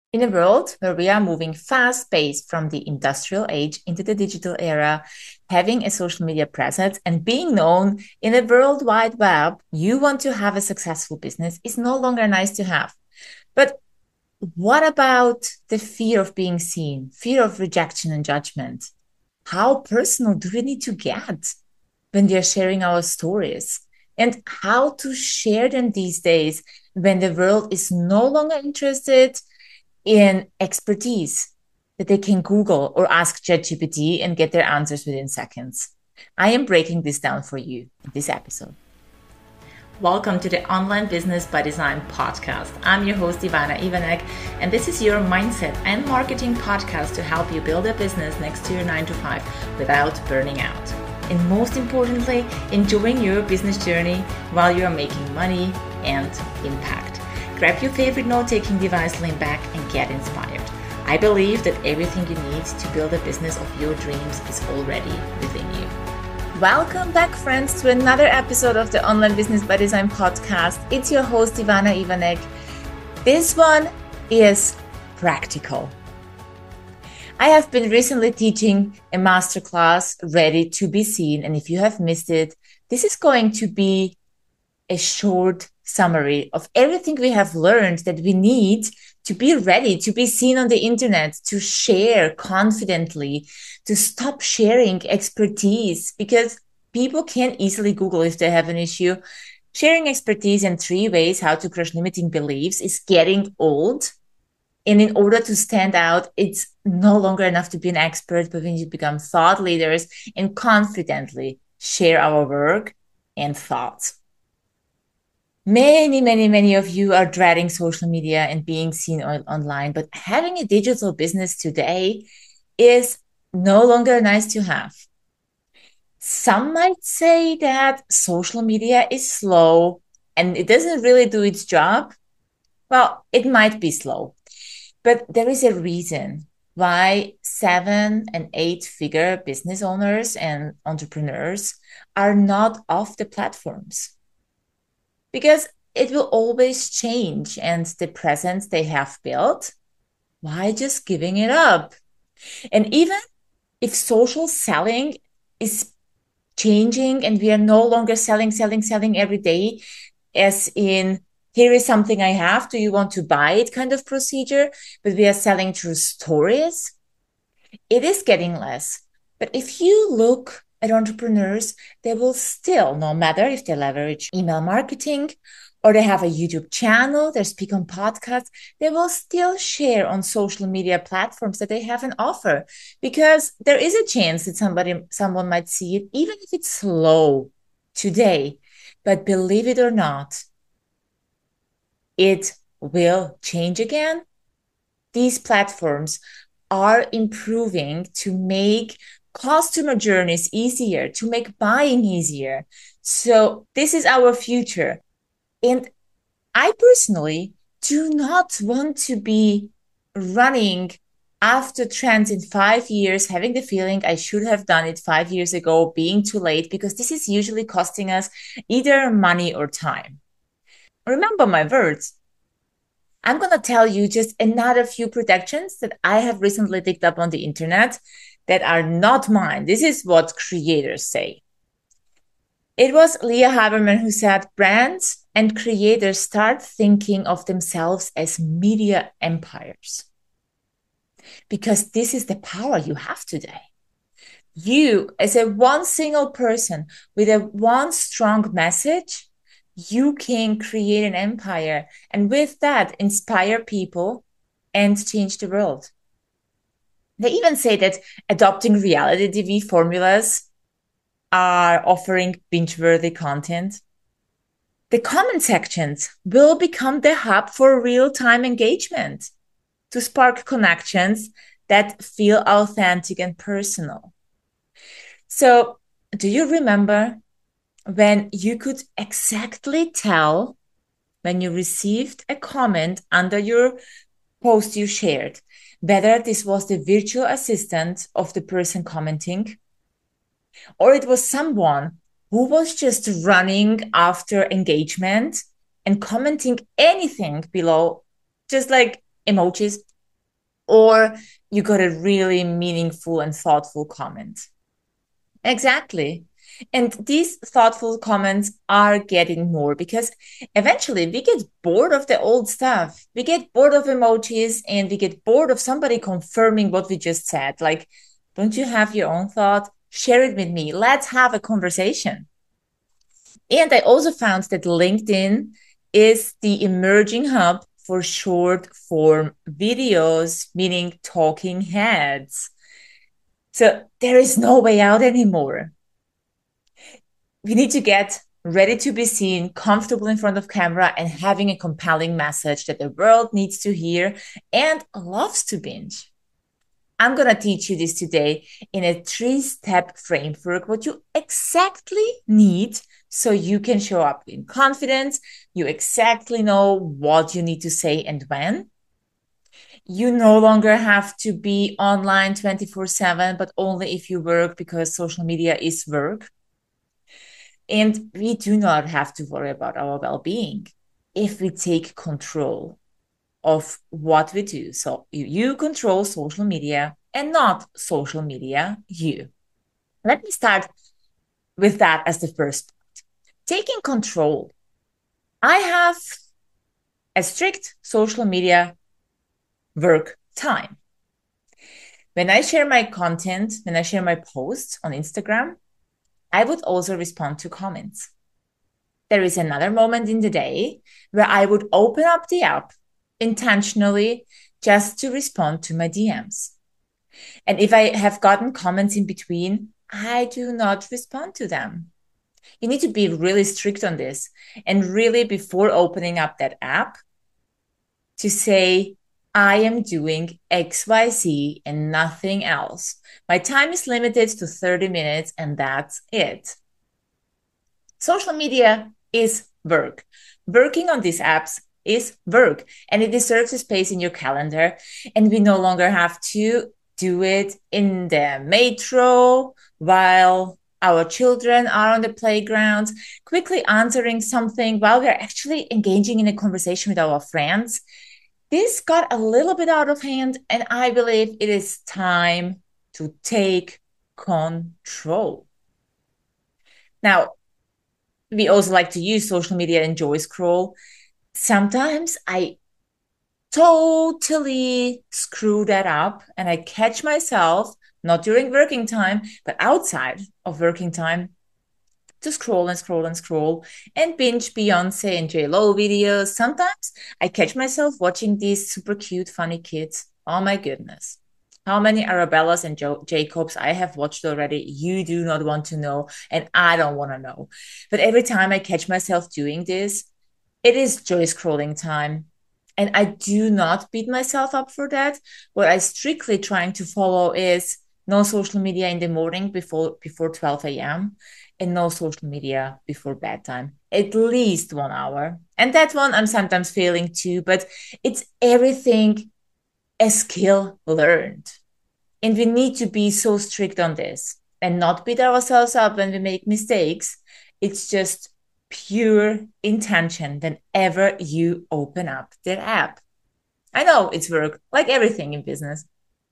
In a world where we are moving fast-paced from the industrial age into the digital era, having a social media presence and being known in the World Wide Web, you want to have a successful business is no longer nice to have. But what about the fear of being seen, fear of rejection and judgment? How personal do we need to get when we are sharing our stories? And how to share them these days when the world is no longer interested in expertise that they can Google or ask ChatGPT and get their answers within seconds. I am breaking this down for you in this episode. Welcome to the Online Business by Design podcast. I'm your host, Ivana Ivanek, and this is your mindset and marketing podcast to help you build a business next to your 9 to 5 without burning out. And most importantly, enjoying your business journey while you're making money and impact. Grab your favorite note-taking device, lean back, and get inspired. I believe that everything you need to build a business of your dreams is already within you. Welcome back, friends, to another episode of the Online Business by Design podcast. It's your host, Ivana Ivanek. This one is practical. I have been recently teaching a masterclass, Ready to be Seen. And if you have missed it, this is going to be a short summary of everything we have learned that we need to be ready to be seen on the internet, to share confidently, to stop sharing expertise, because people can easily Google if they have an issue. Sharing expertise in 3 ways how to crush limiting beliefs is getting old. And in order to stand out, it's no longer enough to be an expert, but we need to become thought leaders and confidently share our work and thoughts. Many of you are dreading social media and being seen online, but having a digital business today is no longer nice to have. Some might say that social media is slow and it doesn't really do its job. Well, it might be slow, but there is a reason why 7 and 8-figure business owners and entrepreneurs are not off the platforms. Because it will always change, and the presence they have built, why just giving it up? And even if social selling is changing and we are no longer selling every day, as in, here is something I have, do you want to buy it kind of procedure, but we are selling through stories, it is getting less. But if you look at entrepreneurs, they will still, no matter if they leverage email marketing or they have a YouTube channel, they speak on podcasts, they will still share on social media platforms that they have an offer, because there is a chance that someone might see it, even if it's slow today. But believe it or not, it will change again. These platforms are improving to make customer journeys easier, to make buying easier. So this is our future. And I personally do not want to be running after trends in 5 years, having the feeling I should have done it 5 years ago, being too late, because this is usually costing us either money or time. Remember my words. I'm going to tell you just another few predictions that I have recently picked up on the internet that are not mine. This is what creators say. It was Leah Haberman who said, brands and creators start thinking of themselves as media empires. Because this is the power you have today. You, as a one single person with a one strong message, you can create an empire, and with that, inspire people and change the world. They even say that adopting reality TV formulas are offering binge-worthy content. The comment sections will become the hub for real-time engagement to spark connections that feel authentic and personal. So, do you remember when you could exactly tell when you received a comment under your post you shared, whether this was the virtual assistant of the person commenting, or it was someone who was just running after engagement and commenting anything below, just like emojis, or you got a really meaningful and thoughtful comment. Exactly. And these thoughtful comments are getting more because eventually we get bored of the old stuff. We get bored of emojis and we get bored of somebody confirming what we just said. Like, don't you have your own thought? Share it with me. Let's have a conversation. And I also found that LinkedIn is the emerging hub for short form videos, meaning talking heads. So there is no way out anymore. We need to get ready to be seen, comfortable in front of camera, and having a compelling message that the world needs to hear and loves to binge. I'm going to teach you this today in a 3-step framework, what you exactly need so you can show up in confidence. You exactly know what you need to say and when. You no longer have to be online 24/7, but only if you work, because social media is work. And we do not have to worry about our well-being if we take control of what we do. So you control social media and not social media you. Let me start with that as the first part. Taking control. I have a strict social media work time. When I share my content, when I share my posts on Instagram, I would also respond to comments. There is another moment in the day where I would open up the app intentionally just to respond to my DMs. And if I have gotten comments in between, I do not respond to them. You need to be really strict on this. And really, before opening up that app, to say, I am doing XYZ and nothing else. My time is limited to 30 minutes and that's it. Social media is work. Working on these apps is work, and it deserves a space in your calendar. And we no longer have to do it in the metro while our children are on the playground, quickly answering something while we're actually engaging in a conversation with our friends. This got a little bit out of hand, and I believe it is time to take control. Now, we also like to use social media and enjoy scroll. Sometimes I totally screw that up and I catch myself, not during working time, but outside of working time, to scroll and scroll and scroll and binge Beyonce and J-Lo videos. Sometimes I catch myself watching these super cute, funny kids. Oh my goodness. How many Arabellas and Jacobs I have watched already, you do not want to know, and I don't want to know. But every time I catch myself doing this, it is joy scrolling time. And I do not beat myself up for that. What I strictly trying to follow is no social media in the morning before 12 a.m. and no social media before bedtime, at least 1 hour. And that one I'm sometimes failing too, but it's everything a skill learned. And we need to be so strict on this and not beat ourselves up when we make mistakes. It's just pure intention whenever you open up their app. I know it's work, like everything in business.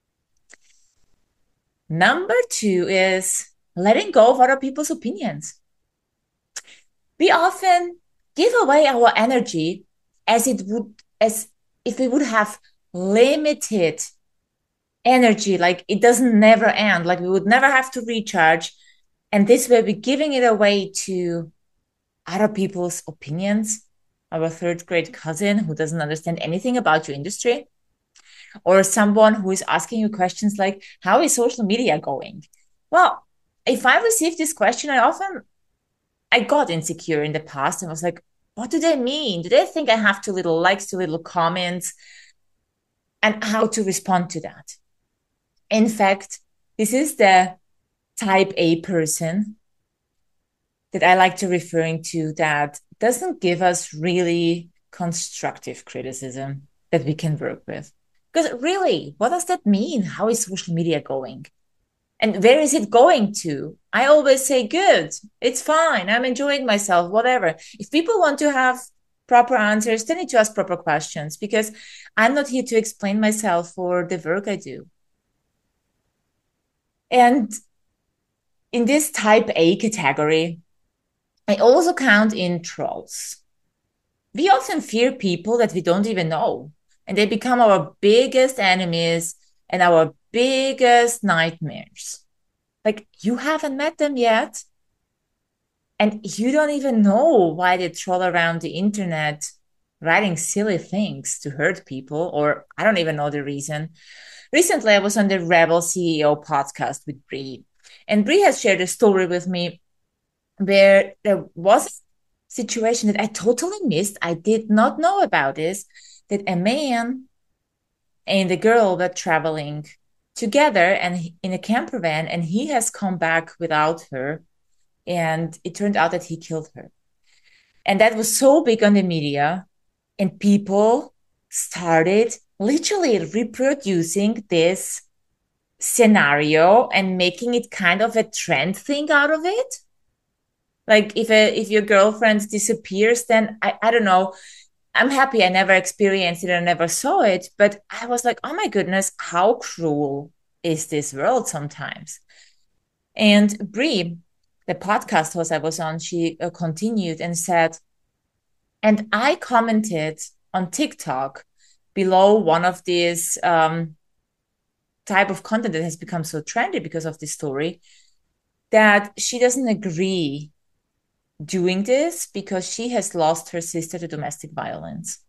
Number 2 is letting go of other people's opinions. We often give away our energy as if we would have limited energy, like it doesn't never end, like we would never have to recharge. And this way we're giving it away to other people's opinions. Our 3rd-grade cousin who doesn't understand anything about your industry, or someone who is asking you questions like, how is social media going? Well, if I receive this question, I got insecure in the past and was like, what do they mean? Do they think I have too little likes, too little comments? And how to respond to that? In fact, this is the type A person that I like to referring to that doesn't give us really constructive criticism that we can work with. Because really, what does that mean? How is social media going? And where is it going to? I always say, good, it's fine. I'm enjoying myself, whatever. If people want to have proper answers, they need to ask proper questions because I'm not here to explain myself for the work I do. And in this type A category, I also count in trolls. We often fear people that we don't even know, and they become our biggest enemies and our biggest nightmares. Like, you haven't met them yet, and you don't even know why they troll around the internet writing silly things to hurt people, or I don't even know the reason. Recently, I was on the Rebel CEO podcast with Brie, and Brie has shared a story with me where there was a situation that I totally missed. I did not know about this, that a man and the girl were traveling together and in a camper van, and he has come back without her. And it turned out that he killed her. And that was so big on the media. And people started literally reproducing this scenario and making it kind of a trend thing out of it. Like if your girlfriend disappears, then I don't know. I'm happy I never experienced it, I never saw it, but I was like, oh my goodness, how cruel is this world sometimes? And Brie, the podcast host I was on, she continued and said, and I commented on TikTok below one of these type of content that has become so trendy because of this story, that she doesn't agree doing this because she has lost her sister to domestic violence.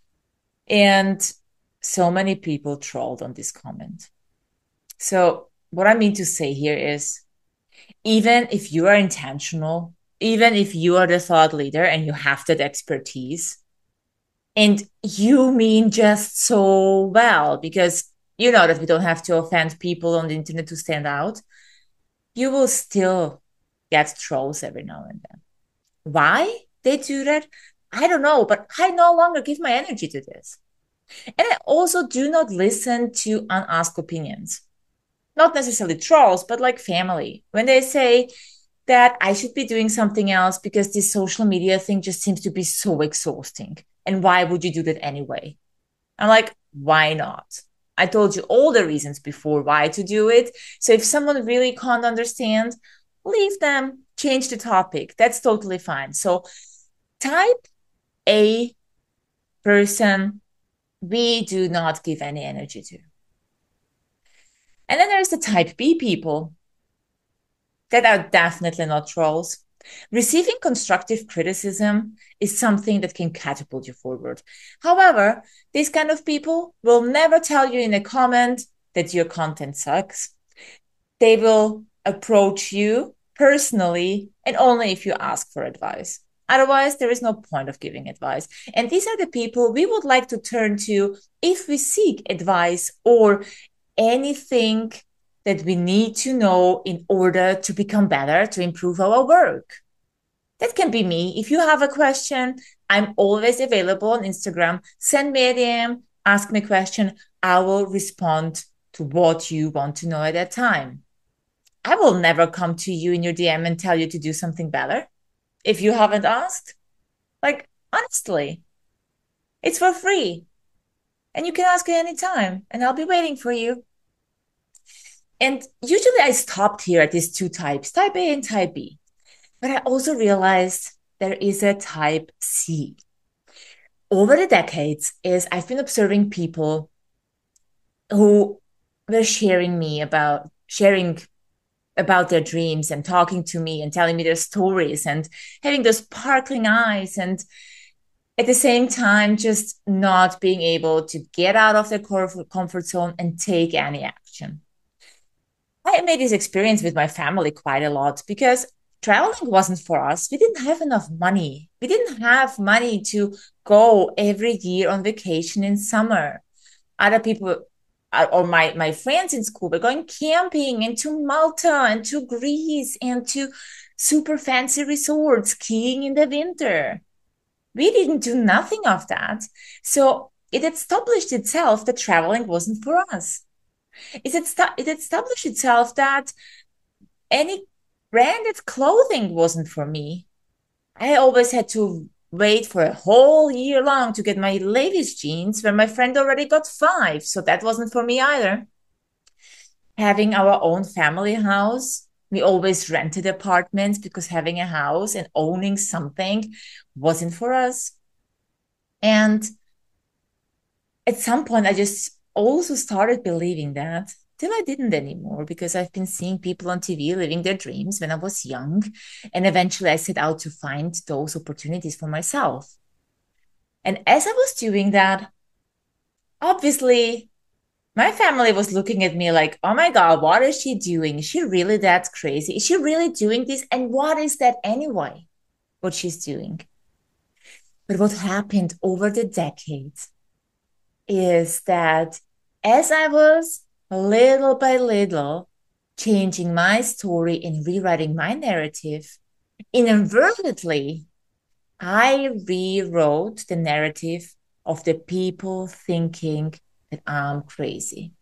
And so many people trolled on this comment. So, what I mean to say here is even if you are intentional, even if you are the thought leader and you have that expertise, and you mean just so well, because you know that we don't have to offend people on the internet to stand out, you will still get trolls every now and then. Why they do that? I don't know, but I no longer give my energy to this. And I also do not listen to unasked opinions. Not necessarily trolls, but like family. When they say that I should be doing something else because this social media thing just seems to be so exhausting. And why would you do that anyway? I'm like, why not? I told you all the reasons before why to do it. So if someone really can't understand, leave them, change the topic. That's totally fine. So type A person, we do not give any energy to. And then there's the type B people that are definitely not trolls. Receiving constructive criticism is something that can catapult you forward. However, these kind of people will never tell you in a comment that your content sucks. They will approach you personally and only if you ask for advice. Otherwise, there is no point of giving advice. And these are the people we would like to turn to if we seek advice or anything that we need to know in order to become better, to improve our work. That can be me. If you have a question, I'm always available on Instagram. Send me a DM, ask me a question. I will respond to what you want to know at that time. I will never come to you in your DM and tell you to do something better if you haven't asked. Like, honestly, it's for free. And you can ask at any time, and I'll be waiting for you. And usually I stopped here at these two types, type A and type B. But I also realized there is a type C. Over the decades, is I've been observing people who were sharing about their dreams and talking to me and telling me their stories and having those sparkling eyes, and at the same time just not being able to get out of their comfort zone and take any action. I made this experience with my family quite a lot because traveling wasn't for us. We didn't have enough money. We didn't have money to go every year on vacation in summer. Other people or my friends in school were going camping and to Malta and to Greece and to super fancy resorts, skiing in the winter. We didn't do nothing of that. So it established itself that traveling wasn't for us. It established itself that any branded clothing wasn't for me. I always had to wait for a whole year long to get my latest jeans when my friend already got 5. So that wasn't for me either. Having our own family house, we always rented apartments because having a house and owning something wasn't for us. And at some point, I just also started believing that till I didn't anymore because I've been seeing people on TV living their dreams when I was young. And eventually I set out to find those opportunities for myself. And as I was doing that, obviously, my family was looking at me like, oh my God, what is she doing? Is she really that crazy? Is she really doing this? And what is that anyway? What she's doing. But what happened over the decades is that as I was little by little changing my story and rewriting my narrative, inadvertently, I rewrote the narrative of the people thinking that I'm crazy.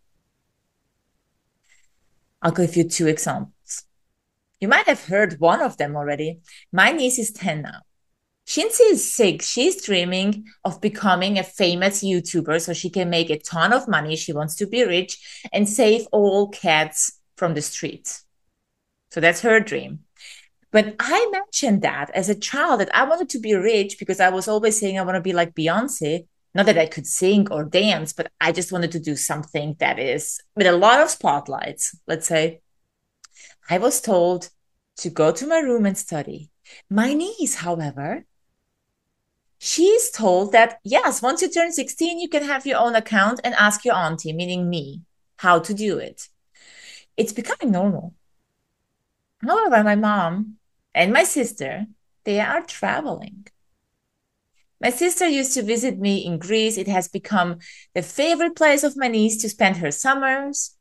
I'll give you 2 examples. You might have heard one of them already. My niece is 10 now. Shinzi is 6. She's dreaming of becoming a famous YouTuber so she can make a ton of money. She wants to be rich and save all cats from the streets. So that's her dream. When I mentioned that as a child, that I wanted to be rich because I was always saying I want to be like Beyonce, not that I could sing or dance, but I just wanted to do something that is with a lot of spotlights, let's say. I was told to go to my room and study. My niece, however, she's told that, yes, once you turn 16, you can have your own account and ask your auntie, meaning me, how to do it. It's becoming normal. However, my mom and my sister, they are traveling. My sister used to visit me in Greece. It has become the favorite place of my niece to spend her summers.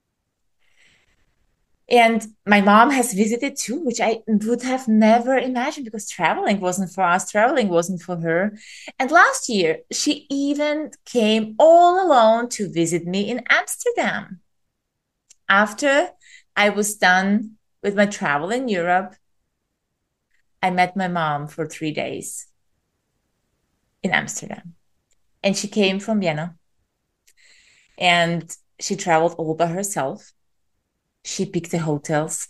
And my mom has visited too, which I would have never imagined because traveling wasn't for us, traveling wasn't for her. And last year, she even came all alone to visit me in Amsterdam. After I was done with my travel in Europe, I met my mom for 3 days in Amsterdam. And she came from Vienna. And she traveled all by herself. She picked the hotels.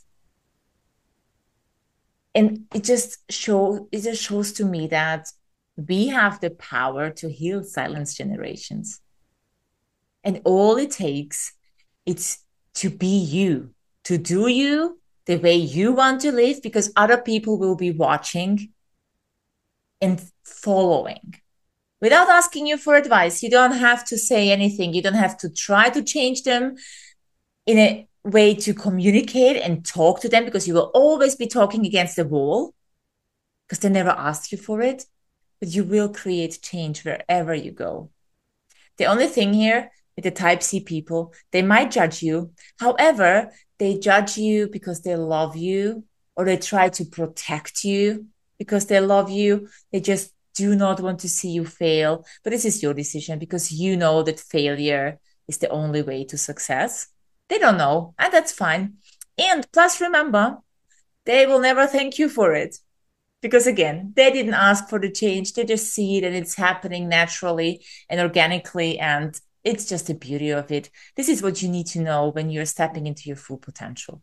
And it just shows to me that we have the power to heal silence generations. And all it takes is to be you, to do you the way you want to live, because other people will be watching and following. Without asking you for advice, you don't have to say anything. You don't have to try to change them in a way to communicate and talk to them, because you will always be talking against the wall because they never asked you for it. But you will create change wherever you go. The only thing here with the type C people, they might judge you. However, they judge you because they love you, or they try to protect you because they love you. They just do not want to see you fail. But this is your decision, because you know that failure is the only way to success. They don't know, and that's fine. And plus, remember, they will never thank you for it. Because again, they didn't ask for the change. They just see it and it's happening naturally and organically. And it's just the beauty of it. This is what you need to know when you're stepping into your full potential.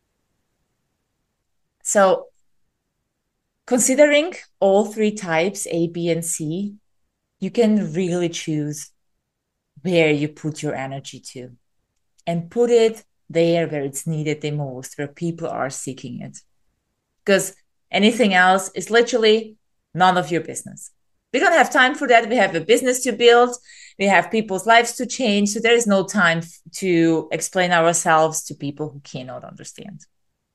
So considering all 3 types, A, B, and C, you can really choose where you put your energy to, and put it there where it's needed the most, where people are seeking it. Because anything else is literally none of your business. We don't have time for that. We have a business to build. We have people's lives to change. So there is no time to explain ourselves to people who cannot understand.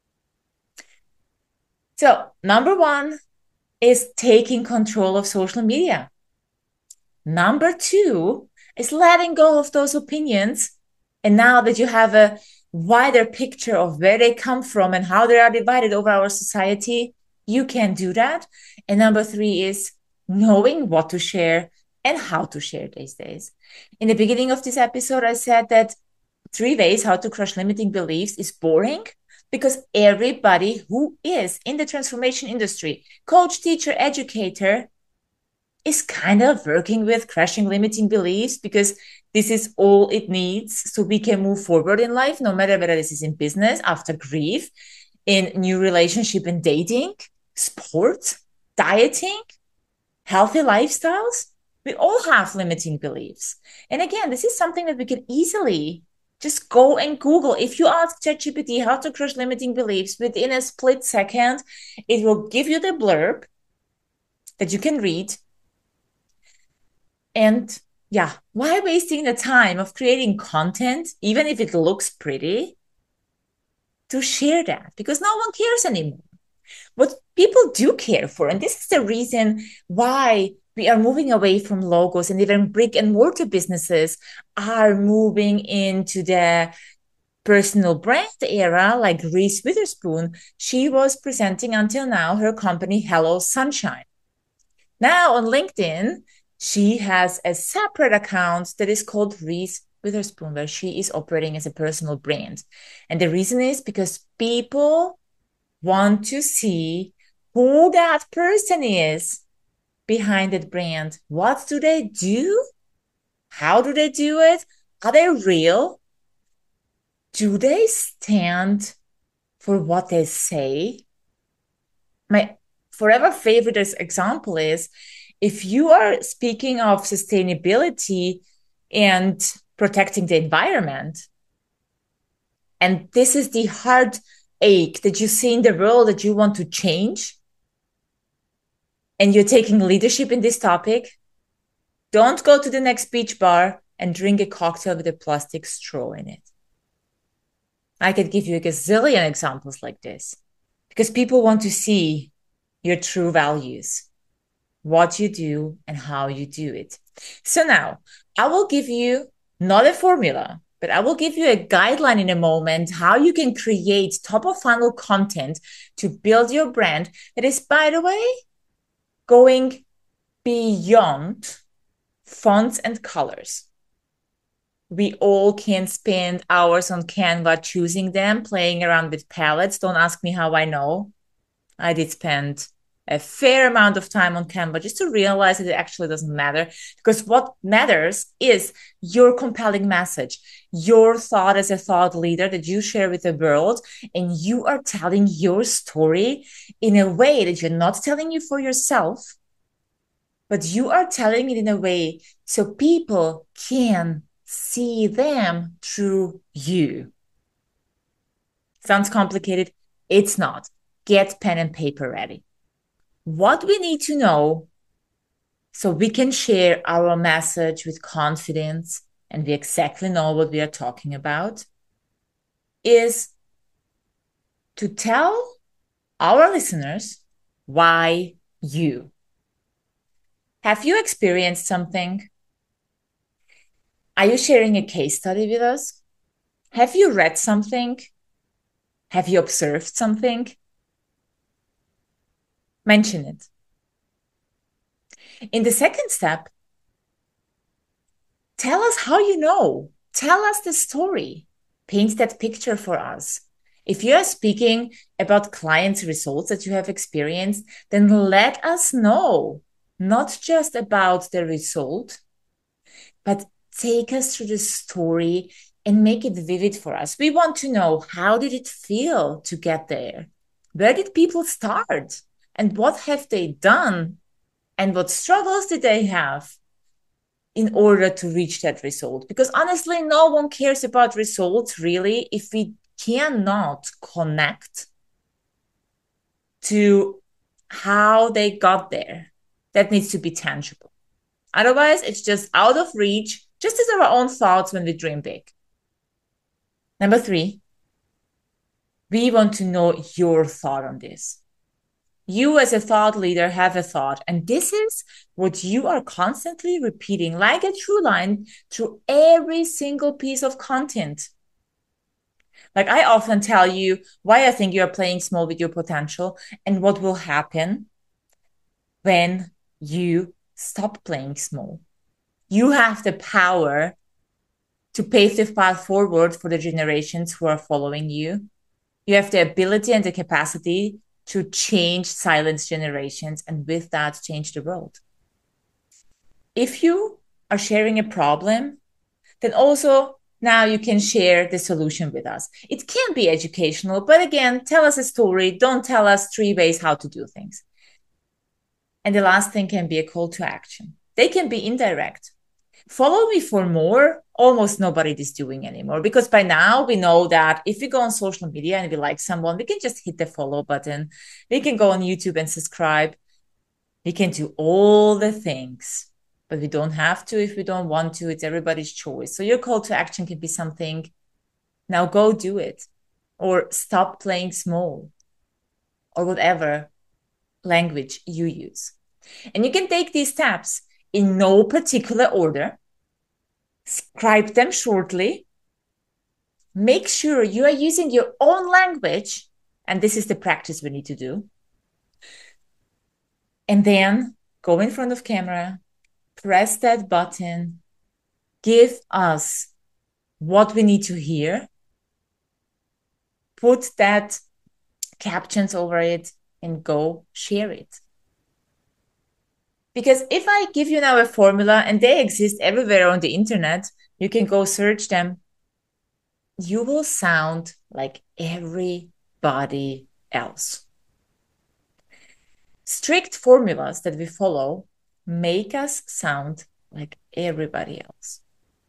So number 1 is taking control of social media. Number 2 is letting go of those opinions. And now that you have a wider picture of where they come from and how they are divided over our society, you can do that. And number 3 is knowing what to share and how to share these days. In the beginning of this episode, I said that 3 ways how to crush limiting beliefs is boring, because everybody who is in the transformation industry, coach, teacher, educator, is kind of working with crushing limiting beliefs, because this is all it needs so we can move forward in life, no matter whether this is in business, after grief, in new relationship and dating, sports, dieting, healthy lifestyles. We all have limiting beliefs. And again, this is something that we can easily just go and Google. If you ask ChatGPT how to crush limiting beliefs, within a split second, it will give you the blurb that you can read. And yeah, why wasting the time of creating content, even if it looks pretty, to share that? Because no one cares anymore. What people do care for, and this is the reason why we are moving away from logos, and even brick and mortar businesses are moving into the personal brand era, like Reese Witherspoon. She was presenting until now her company Hello Sunshine. Now on LinkedIn, she has a separate account that is called Reese Witherspoon, where she is operating as a personal brand. And the reason is because people want to see who that person is behind that brand. What do they do? How do they do it? Are they real? Do they stand for what they say? My forever favorite example is, if you are speaking of sustainability and protecting the environment, and this is the heartache that you see in the world that you want to change, and you're taking leadership in this topic, don't go to the next beach bar and drink a cocktail with a plastic straw in it. I could give you a gazillion examples like this, because people want to see your true values, what you do and how you do it. So now I will give you not a formula, but I will give you a guideline in a moment how you can create top of funnel content to build your brand that is, by the way, going beyond fonts and colors. We all can spend hours on Canva choosing them, playing around with palettes. Don't ask me how I know. I did spend a fair amount of time on Canva just to realize that it actually doesn't matter, because what matters is your compelling message, your thought as a thought leader that you share with the world, and you are telling your story in a way that you're not telling you for yourself, but you are telling it in a way so people can see them through you. Sounds complicated? It's not. Get pen and paper ready. What we need to know so we can share our message with confidence and we exactly know what we are talking about is to tell our listeners why you. Have you experienced something? Are you sharing a case study with us? Have you read something? Have you observed something? Mention it. In the second step, tell us how you know. Tell us the story. Paint that picture for us. If you are speaking about clients' results that you have experienced, then let us know, not just about the result, but take us through the story and make it vivid for us. We want to know, how did it feel to get there? Where did people start? And what have they done? And what struggles did they have in order to reach that result? Because honestly, no one cares about results really if we cannot connect to how they got there. That needs to be tangible. Otherwise, it's just out of reach, just as our own thoughts when we dream big. Number 3, we want to know your thought on this. You as a thought leader have a thought, and this is what you are constantly repeating like a true line through every single piece of content. Like I often tell you why I think you are playing small with your potential and what will happen when you stop playing small. You have the power to pave the path forward for the generations who are following you. You have the ability and the capacity to change silence generations, and with that, change the world. If you are sharing a problem, then also now you can share the solution with us. It can be educational, but again, tell us a story. Don't tell us 3 ways how to do things. And the last thing can be a call to action. They can be indirect. Follow me for more. Almost nobody is doing anymore, because by now we know that if we go on social media and we like someone, we can just hit the follow button. We can go on YouTube and subscribe. We can do all the things, but we don't have to if we don't want to. It's everybody's choice. So your call to action can be something: now go do it, or stop playing small, or whatever language you use. And you can take these steps in no particular order, scribe them shortly, make sure you are using your own language. And this is the practice we need to do. And then go in front of camera, press that button, give us what we need to hear, put that captions over it, and go share it. Because if I give you now a formula, and they exist everywhere on the internet, you can go search them, you will sound like everybody else. Strict formulas that we follow make us sound like everybody else.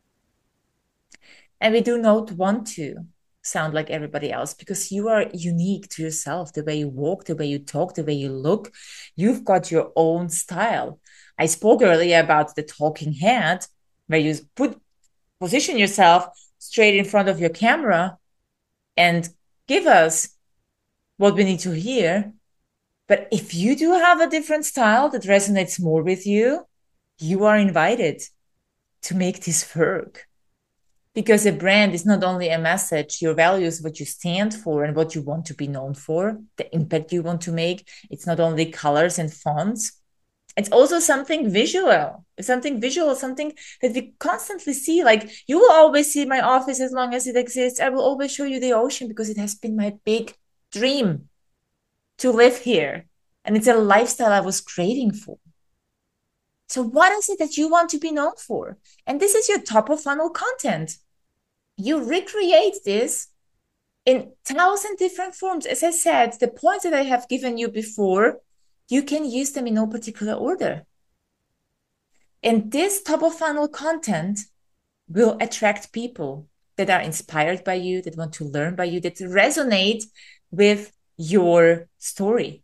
And we do not want to sound like everybody else, because you are unique to yourself. The way you walk, the way you talk, the way you look, you've got your own style. I spoke earlier about the talking head, where you position yourself straight in front of your camera and give us what we need to hear. But if you do have a different style that resonates more with you, you are invited to make this work. Because a brand is not only a message, your values, what you stand for and what you want to be known for, the impact you want to make. It's not only colors and fonts. It's also something visual, something that we constantly see. Like, you will always see my office as long as it exists. I will always show you the ocean because it has been my big dream to live here. And it's a lifestyle I was craving for. So what is it that you want to be known for? And this is your top of funnel content. You recreate this in 1,000 different forms. As I said, the points that I have given you before, you can use them in no particular order. And this top of funnel content will attract people that are inspired by you, that want to learn by you, that resonate with your story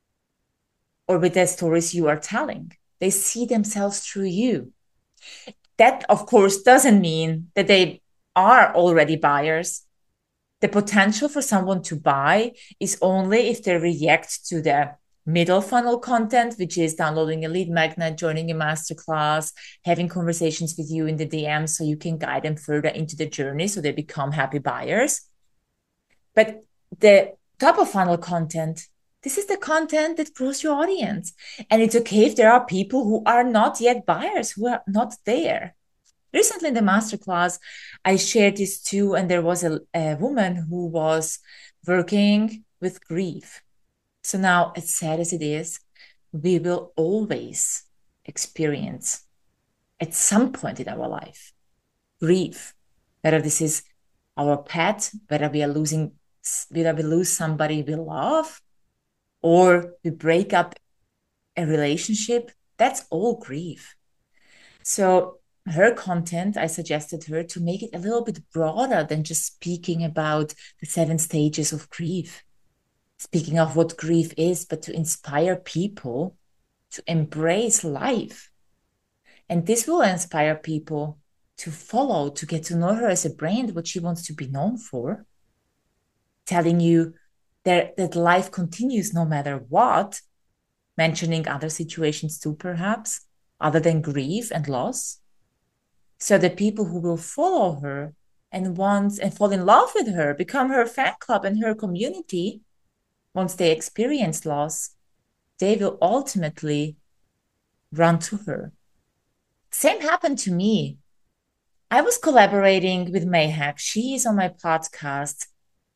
or with the stories you are telling. They see themselves through you. That, of course, doesn't mean that they are already buyers. The potential for someone to buy is only if they react to the middle funnel content, which is downloading a lead magnet, joining a masterclass, having conversations with you in the DM so you can guide them further into the journey so they become happy buyers. But the top of funnel content, this is the content that grows your audience. And it's okay if there are people who are not yet buyers, who are not there. Recently in the masterclass, I shared this too, and there was a woman who was working with grief. So now, as sad as it is, we will always experience at some point in our life grief, whether this is our pet, whether we lose somebody we love, or we break up a relationship. That's all grief. So her content, I suggested her to make it a little bit broader than just speaking about the 7 stages of grief, speaking of what grief is, but to inspire people to embrace life. And this will inspire people to follow, to get to know her as a brand, what she wants to be known for, telling you that life continues no matter what, mentioning other situations too, perhaps, other than grief and loss. So the people who will follow her and fall in love with her, become her fan club and her community, once they experience loss, they will ultimately run to her. Same happened to me. I was collaborating with Mayhack. She is on my podcast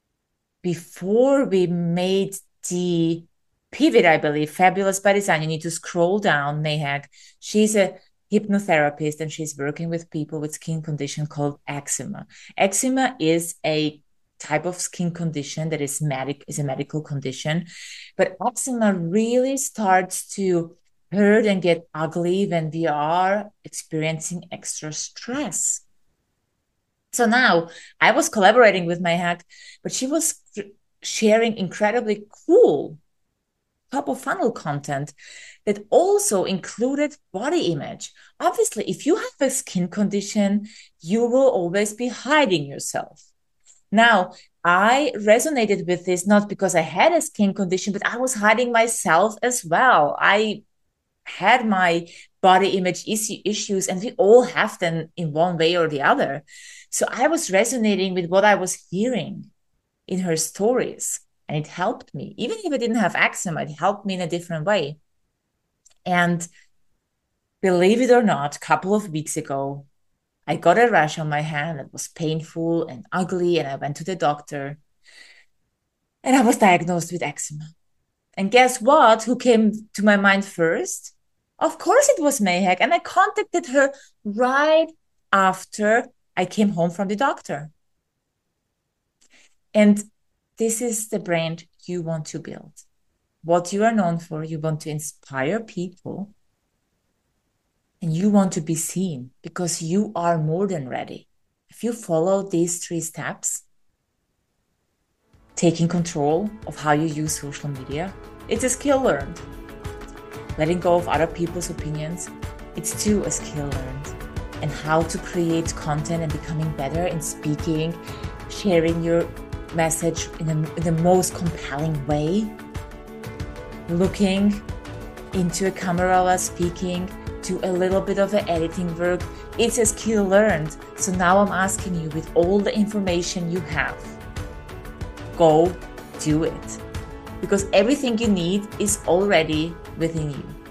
before we made the pivot, I believe, Fabulous by Design. You need to scroll down, Mayhack. She's a hypnotherapist, and she's working with people with skin condition called eczema. Eczema is a type of skin condition that is a medical condition, but eczema really starts to hurt and get ugly when we are experiencing extra stress. So now I was collaborating with my hack, but she was sharing incredibly cool top of funnel content that also included body image. Obviously, if you have a skin condition, you will always be hiding yourself. Now, I resonated with this not because I had a skin condition, but I was hiding myself as well. I had my body image issues, and we all have them in one way or the other. So I was resonating with what I was hearing in her stories, and it helped me. Even if I didn't have eczema, it helped me in a different way. And believe it or not, a couple of weeks ago, I got a rash on my hand that was painful and ugly, and I went to the doctor, and I was diagnosed with eczema. And guess what? Who came to my mind first? Of course, it was Mayhak. And I contacted her right after I came home from the doctor. And this is the brand you want to build. What you are known for, you want to inspire people, and you want to be seen because you are more than ready. If you follow these 3 steps, taking control of how you use social media, it's a skill learned. Letting go of other people's opinions, it's too a skill learned. And how to create content and becoming better in speaking, sharing your message in the most compelling way, looking into a camera while speaking, do a little bit of the editing work, it's a skill learned. So now I'm asking you, with all the information you have, go do it. Because everything you need is already within you.